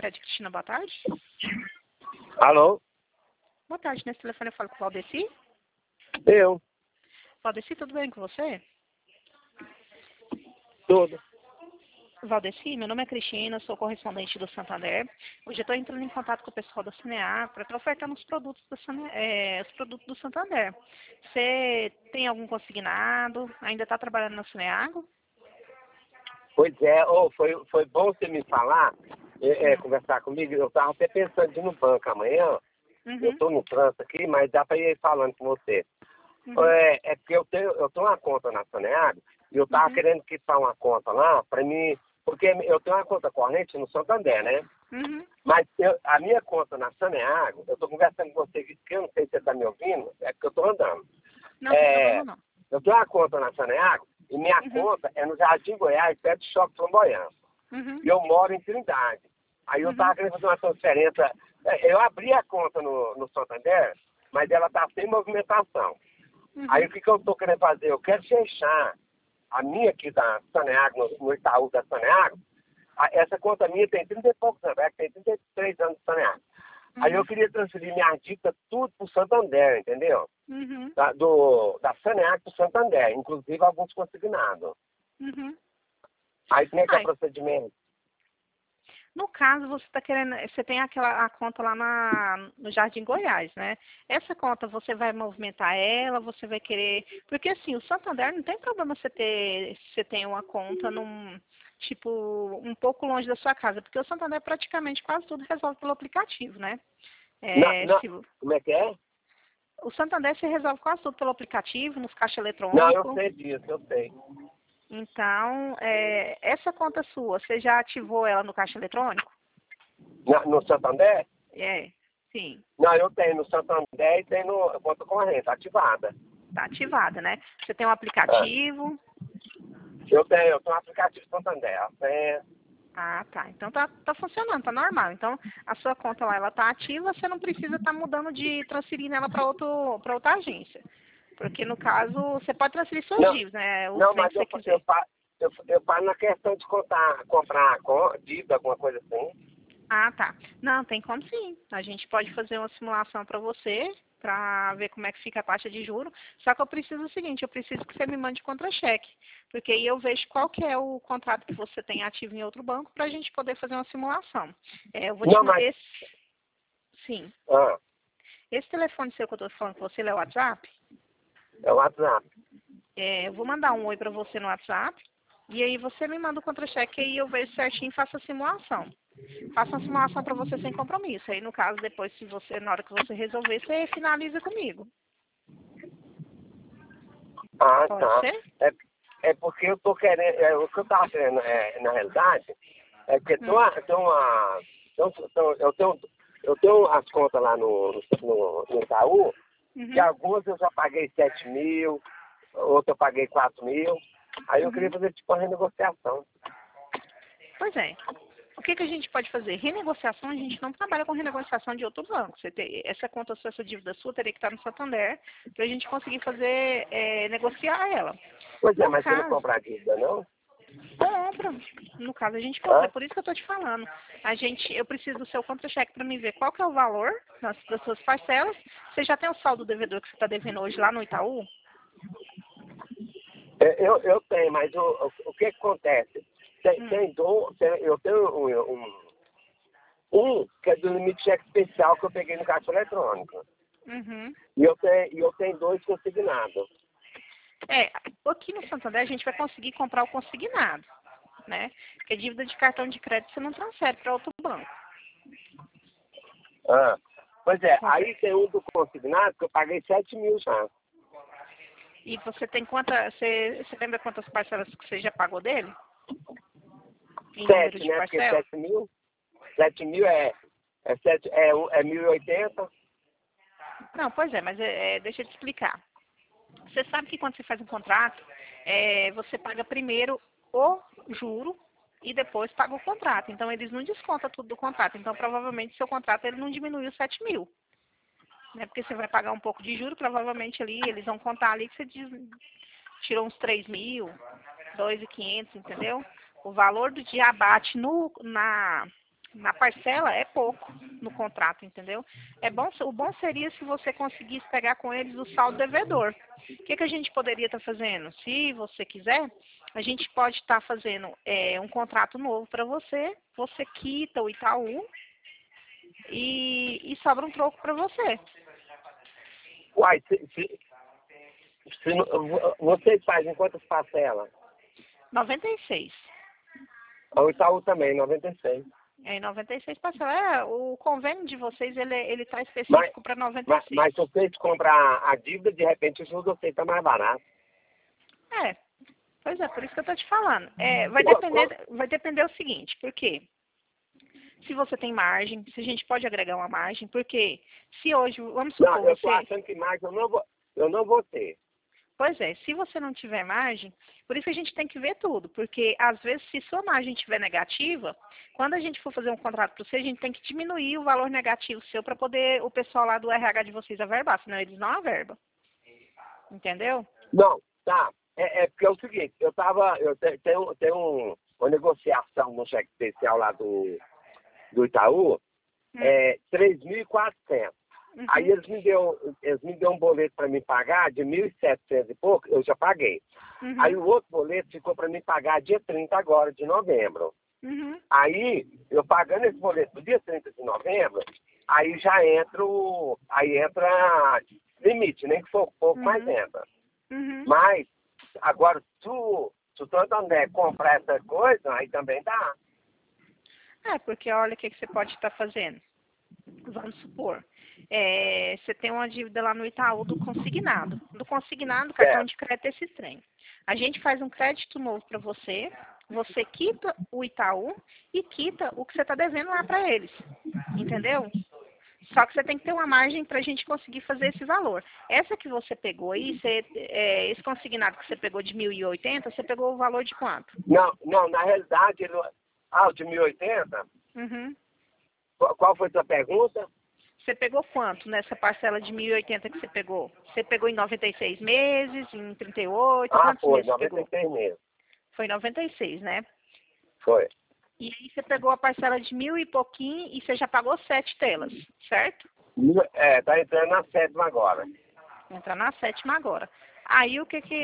Sede Cristina, boa tarde. Alô? Boa tarde, nesse telefone eu falo com o Valdeci. Eu? Valdeci, tudo bem com você? Tudo. Valdeci, meu nome é Cristina, sou correspondente do Santander. Hoje eu estou entrando em contato com o pessoal da Saneago para estar ofertando os produtos, os produtos do Santander. Você tem algum consignado? Ainda está trabalhando na Saneago? Pois é, foi bom você me falar, conversar comigo. Eu estava até pensando de ir no banco amanhã. Eu estou no trânsito aqui, mas dá para ir falando com você. É porque eu tenho uma conta na Saneago e eu estava querendo quitar uma conta lá para mim, porque eu tenho uma conta corrente no Santander, né? Mas a minha conta na Saneago, eu estou conversando com você, que eu não sei se você está me ouvindo, é porque eu estou andando. Não, tem problema não. Eu tenho uma conta na Saneago e minha conta é no Jardim Goiás, perto do Shopping Flamboyant. E eu moro em Trindade. Aí eu estava querendo fazer uma transferência. Eu abri a conta no Santander, mas ela está sem movimentação. Aí o que eu estou querendo fazer? Eu quero fechar a minha aqui da Saneago, no Itaú da Saneago. Essa conta minha tem 30 e poucos anos, tem 33 anos de Saneago. Aí eu queria transferir minha dívida tudo para o Santander, entendeu? Da Saneago para o Santander, inclusive alguns consignados. Aí como é que é o procedimento? No caso, você está querendo, você tem a conta lá no Jardim Goiás, né? Essa conta você vai movimentar ela, você vai querer, porque assim, o Santander não tem problema você ter uma conta tipo, um pouco longe da sua casa, porque o Santander praticamente quase tudo resolve pelo aplicativo, né? Como é que é? O Santander se resolve quase tudo pelo aplicativo, nos caixas eletrônicos. Não, eu sei disso, eu sei. Então, essa conta sua, você já ativou ela no caixa eletrônico? No Santander? Sim. Não, eu tenho no Santander e tenho no conta corrente, ativada. Está ativada, né? Você tem um aplicativo? Eu tenho um aplicativo Santander. Ah, tá. Então tá funcionando, tá normal. Então, a sua conta lá, ela tá ativa, você não precisa estar mudando de transferir ela para outra agência. Porque, no caso, você pode transferir suas dívidas, né? Não, mas eu paro na questão de comprar dívida, alguma coisa assim. Ah, tá. Não, tem como sim. A gente pode fazer uma simulação para você, para ver como é que fica a taxa de juros. Só que eu preciso do seguinte, eu preciso que você me mande contra-cheque. Porque aí eu vejo qual que é o contrato que você tem ativo em outro banco para a gente poder fazer uma simulação. Eu vou te mandar Sim. Esse telefone seu que eu estou falando com você, ele é o WhatsApp? É o WhatsApp. Eu vou mandar um oi para você no WhatsApp. E aí você me manda o contra-cheque e aí eu vejo certinho e faço a simulação. Faço uma simulação para você sem compromisso. Aí, no caso, depois, na hora que você resolver, você finaliza comigo. Ah, Pode tá. ser? É porque eu tô querendo, o que eu tava querendo, na realidade, é que eu tenho as contas lá no Itaú, que algumas eu já paguei 7 mil, outras eu paguei 4 mil. Aí eu queria fazer tipo uma renegociação. Pois é. O que a gente pode fazer? Renegociação, a gente não trabalha com renegociação de outro banco. Essa conta sua, essa dívida sua, teria que estar no Santander para a gente conseguir fazer, negociar ela. Pois é, mas você não compra a dívida, não? Compra. No caso, a gente compra. É por isso que eu estou te falando. Eu preciso do seu contra-cheque para me ver qual que é o valor das suas parcelas. Você já tem o saldo devedor que você está devendo hoje lá no Itaú? Eu tenho, mas o que acontece? Eu tenho um que é do limite cheque especial que eu peguei no caixa eletrônico. E eu tenho 2 consignados. Aqui no Santander a gente vai conseguir comprar o consignado, né? Porque dívida de cartão de crédito você não transfere para outro banco. Pois é, aí tem um do consignado que eu paguei 7 mil já. E você tem você lembra quantas parcelas que você já pagou dele? 7, né? Porque 7 mil. 7 mil é 1.080. Não, pois é, mas deixa eu te explicar. Você sabe que quando você faz um contrato, você paga primeiro o juro e depois paga o contrato. Então, eles não descontam tudo do contrato. Então, provavelmente, seu contrato ele não diminuiu 7 mil. Né? Porque você vai pagar um pouco de juro, provavelmente ali, eles vão contar ali que você tirou uns 3 mil, 2.500, entendeu? O valor do dia abate no Na parcela é pouco no contrato, entendeu? O bom seria se você conseguisse pegar com eles o saldo devedor. O que a gente poderia estar fazendo? Se você quiser, a gente pode estar fazendo um contrato novo para você. Você quita o Itaú e sobra um troco para você. Uai, vocês fazem quantas parcelas? 96. O Itaú também, 96. Em 96 parcelas. O convênio de vocês, ele tá específico para 96. Mas se vocês compram a dívida, de repente o juros de vocês está mais barato. Pois é, por isso que eu tô te falando. Vai depender o seguinte, porque se você tem margem, se a gente pode agregar uma margem, porque se hoje, vamos supor, não, eu estou achando que margem eu não vou ter. Pois é, se você não tiver margem, por isso que a gente tem que ver tudo, porque às vezes se sua margem estiver negativa, quando a gente for fazer um contrato para você, a gente tem que diminuir o valor negativo seu para poder o pessoal lá do RH de vocês averbar, senão eles não averbam. Entendeu? Não, tá. Porque é o seguinte, eu tenho uma negociação no cheque especial lá do Itaú, 3.400. Uhum. Aí eles me deu um boleto para me pagar de 1.700 e pouco, eu já paguei. Uhum. Aí o outro boleto ficou para me pagar dia 30 agora, de novembro. Uhum. Aí, eu pagando esse boleto do dia 30 de novembro, aí já entra limite, nem que for pouco, mais entra. Uhum. Mas, agora, se o Santander comprar essa coisa, aí também dá. Porque olha o que você pode estar fazendo. Vamos supor, você tem uma dívida lá no Itaú do consignado. Do consignado, cartão de crédito é esse trem. A gente faz um crédito novo para você, você quita o Itaú e quita o que você está devendo lá para eles. Entendeu? Só que você tem que ter uma margem para a gente conseguir fazer esse valor. Essa que você pegou aí, esse consignado que você pegou de 1.080, você pegou o valor de quanto? Não, na realidade, o de 1.080? Uhum. Qual foi a sua pergunta? Você pegou quanto nessa parcela de 1.080 que você pegou? Você pegou em 96 meses, em 38? Quantos meses você pegou? 96 meses. Foi 96, né? Foi. E aí você pegou a parcela de 1.000 e pouquinho e você já pagou 7 telas, certo? Tá entrando na 7ª agora. Entra na 7ª agora. Aí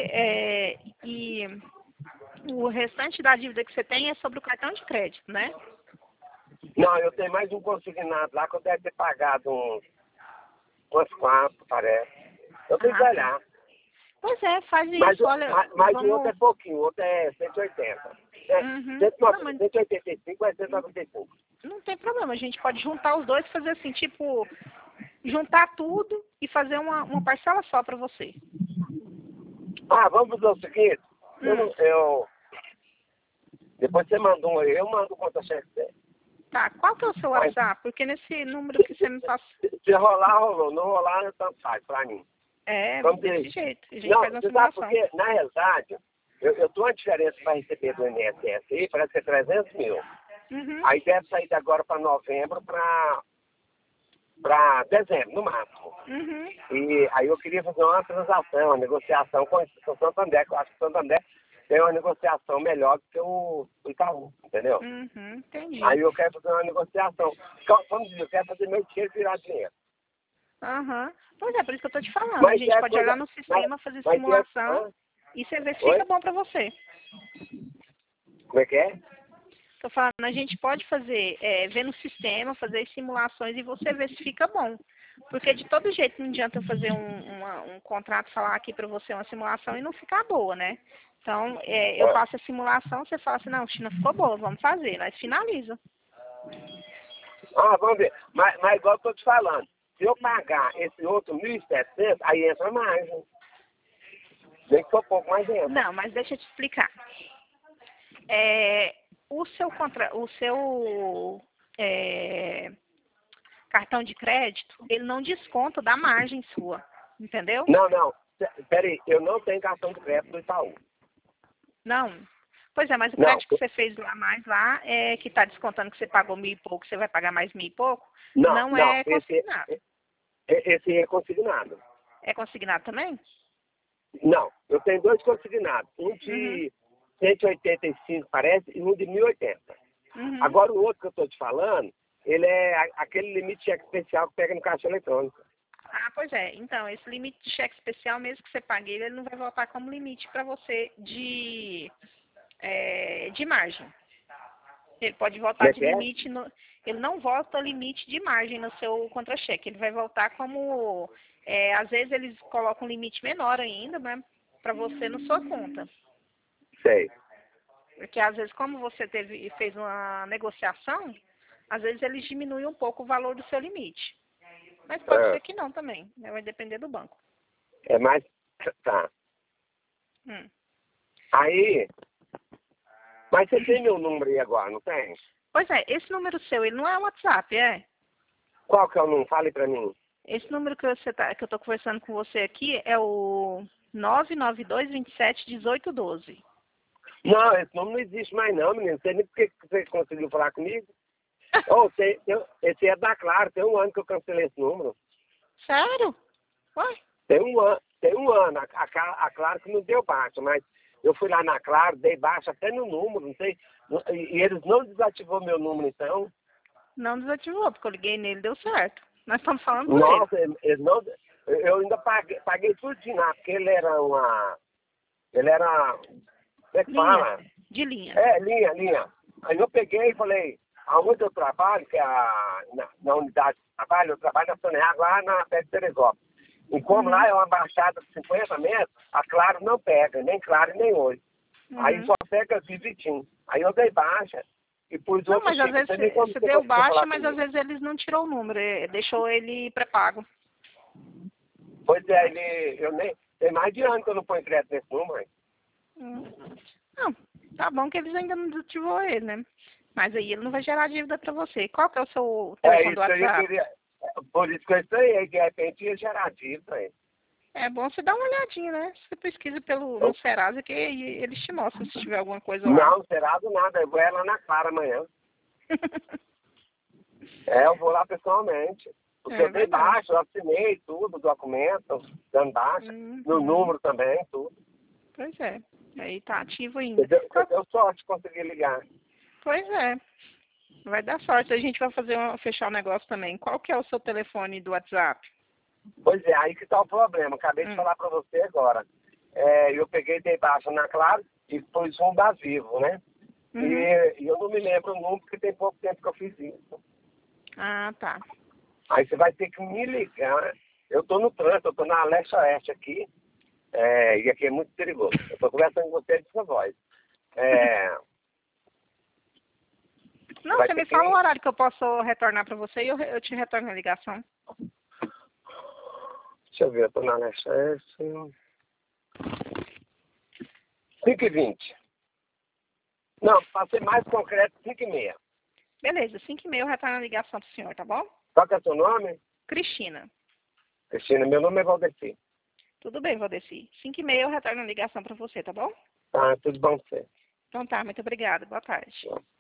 e o restante da dívida que você tem é sobre o cartão de crédito, né? Não, eu tenho mais um consignado lá que eu deve ter pagado umas 4, parece. Eu tenho que olhar. Pois faz isso, mas, olha. Mas o outro é pouquinho, o outro é 180. 185 é 195. Não tem problema, a gente pode juntar os dois e fazer assim, tipo, juntar tudo e fazer uma parcela só para você. Vamos fazer o seguinte, depois você manda eu mando o conta-cheque dele. Tá, qual que é o seu WhatsApp? Porque nesse número que você me passou... Se rolar, rolou. Não rolar, tanto faz pra mim. Desse jeito. A gente faz uma simulação. Porque, na realidade, eu tô uma diferença para receber do INSS aí, parece que é 300 mil. Uhum. Aí deve sair de agora para novembro para dezembro, no máximo. Uhum. E aí eu queria fazer uma transação, uma negociação com o Santander, que eu acho que o Santander tem uma negociação melhor do que o Itaú, entendeu? Uhum, entendi. Aí eu quero fazer uma negociação. Vamos dizer, eu quero fazer meu dinheiro virar dinheiro. Uhum. Pois por isso que eu tô te falando. A gente pode olhar no sistema, fazer simulação e você vê se fica bom para você. Como é que é? Tô falando, a gente pode fazer, ver no sistema, fazer as simulações e você vê se fica bom. Porque de todo jeito não adianta eu fazer um contrato, falar aqui para você uma simulação e não ficar boa, né? Então, eu faço a simulação, você fala assim, não, China, ficou boa, vamos fazer. Nós finaliza. Vamos ver. Mas igual eu tô te falando, se eu pagar esse outro 1.700, aí entra mais. Nem que for pouco, mais entra. Não, mas deixa eu te explicar. O seu cartão de crédito, ele não desconta da margem sua, entendeu? Não. Peraí, eu não tenho cartão de crédito do Itaú. Não? Pois mas o crédito que você fez lá que está descontando que você pagou 1.000 e pouco, você vai pagar mais 1.000 e pouco, não é consignado. Esse é consignado. É consignado também? Não, eu tenho 2 consignados. Um de 185, parece, e um de 1.080. Agora o outro que eu estou te falando, ele é aquele limite de cheque especial que pega no caixa eletrônico. Ah, pois é. Então, esse limite de cheque especial, mesmo que você pague ele não vai voltar como limite para você de margem. Ele pode voltar de limite, ele não volta limite de margem no seu contra-cheque. Ele vai voltar como, às vezes eles colocam um limite menor ainda, né, para você na sua conta. Sei. Porque às vezes, como você fez uma negociação, às vezes eles diminuem um pouco o valor do seu limite. Mas pode ser que não também, né? Vai depender do banco. É mais... Tá. Aí... Mas você tem meu número aí agora, não tem? Pois é, esse número seu, ele não é WhatsApp, é? Qual que é o número? Fale pra mim. Esse número que eu tô conversando com você aqui é o 992271812. Não, esse número não existe mais não, menino. Não sei nem por que você conseguiu falar comigo. Esse é da Claro, tem um ano que eu cancelei esse número. Sério? Ué? Tem um ano. A Claro que não deu baixa, mas eu fui lá na Claro, dei baixa até no número, não sei. E eles não desativou meu número, então. Não desativou, porque eu liguei nele, deu certo. Nós estamos falando com Nossa, eles não... Eu ainda paguei tudinho lá, porque ele era uma... Como é que fala? De linha. É, linha. Aí eu peguei e falei, aonde eu trabalho, que é na unidade de trabalho, eu trabalho na Soneago, lá na Pé de Teresópolis. E como lá é uma baixada de 50 metros, a Claro não pega, nem Claro nem Oi. Aí só pega Vivitim. Aí eu dei baixa e pus não, outro mas às chip. vezes você deu baixa, mas às vezes eles não tirou o número, deixou ele pré-pago. Pois é, tem mais de ano que eu não ponho crédito nesse número. Não, tá bom que eles ainda não desativou ele, né? Mas aí ele não vai gerar dívida pra você. Qual que é o seu telefone do WhatsApp? Por isso que eu estranhei, de repente ia gerar dívida aí. É bom você dar uma olhadinha, né? Você pesquisa no Serasa que eles te mostram se tiver alguma coisa lá. Não, Serasa nada, eu vou lá na Clara amanhã. Eu vou lá pessoalmente. Porque eu dei baixa, eu assinei tudo, documento, dando baixa, no número também, tudo. Pois é, aí tá ativo ainda. Deu sorte de conseguir ligar. Pois é, vai dar sorte. A gente vai fechar o negócio também. Qual que é o seu telefone do WhatsApp? Pois é, aí que tá o problema. Acabei de falar pra você agora. Eu peguei, dei baixa na Claro e pus um da Vivo, né? E eu não me lembro o número, porque tem pouco tempo que eu fiz isso. Ah, tá. Aí você vai ter que me ligar. Eu tô no trânsito, eu tô na Leste Oeste aqui. E aqui é muito perigoso. Eu tô conversando com você de sua voz. Não, você me fala o horário que eu posso retornar pra você e eu te retorno a ligação. Deixa eu ver, eu tô na Leste Oeste. 5h20. Não, pra ser mais concreto, 5h30. Beleza, 5h30 eu retorno a ligação pro senhor, tá bom? Qual que é o seu nome? Cristina. Cristina, meu nome é Valdeci. Tudo bem, Valdeci. 5h30 eu retorno a ligação pra você, tá bom? Tá, tudo bom pra você. Então tá, muito obrigada. Boa tarde.